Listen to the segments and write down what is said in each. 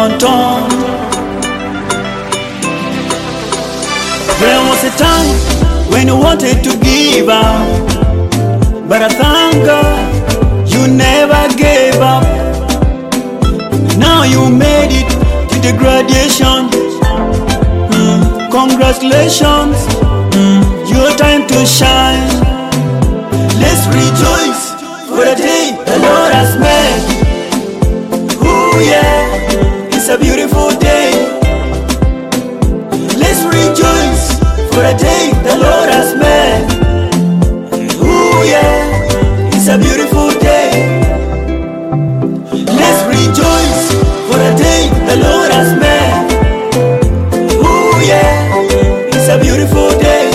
ton. There was a time when you wanted to give up, but I thank God you never gave up. Now you made it to the graduation. Congratulations, your time to shine. Let's rejoice for the day the Lord has made. Ooh yeah, it's a beautiful day. Let's rejoice for the day the Lord has made. Ooh yeah, it's a beautiful day. Let's rejoice for the day the Lord has made. Ooh yeah, it's a beautiful day.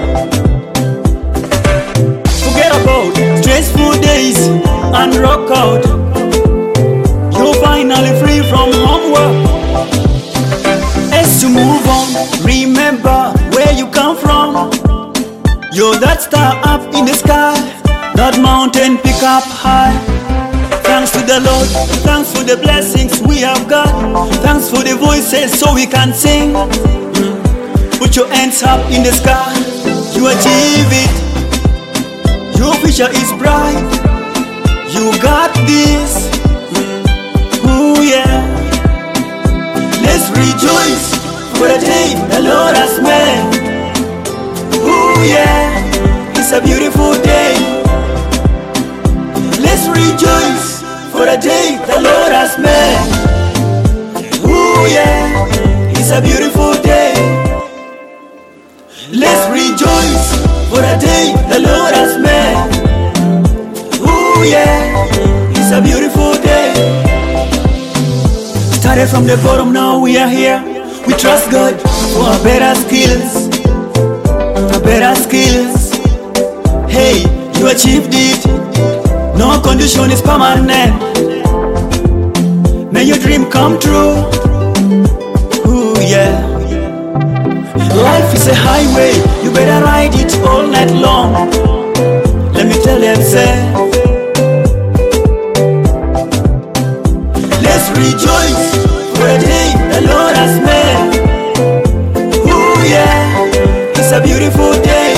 Forget about stressful days and rock out. You're finally free from homework. As you move on, remember where you come from. You're that star up in the sky, that mountain pick up high. Thanks to the Lord, thanks for the blessings we have got. Thanks for the voices so we can sing. Put your hands up in the sky, you achieve it. Your future is bright, you got this. Ooh yeah, let's rejoice for the day the Lord has made. Ooh yeah, it's a beautiful day. Let's rejoice for the day the Lord has made. Ooh yeah, it's a beautiful day. Let's rejoice for the day the Lord has made. Ooh yeah, it's a beautiful day. Started from the bottom, now we are here. We trust God for our better skills. Better skills. Hey, you achieved it. No condition is permanent. May your dream come true. Ooh yeah. Life is a highway, you better ride it all night long. Let me tell them, say, let's rejoice for the day the Lord has made. Ooh yeah, it's a beautiful day.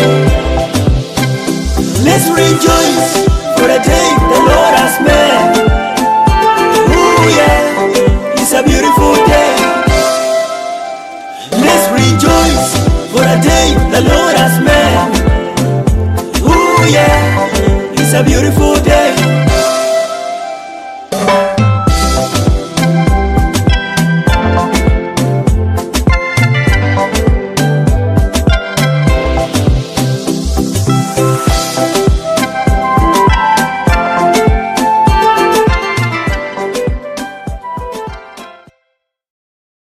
Let's rejoice for the day the Lord has made. Ooh yeah, it's a beautiful day. Let's rejoice for the day the Lord has made. Ooh yeah, it's a beautiful day.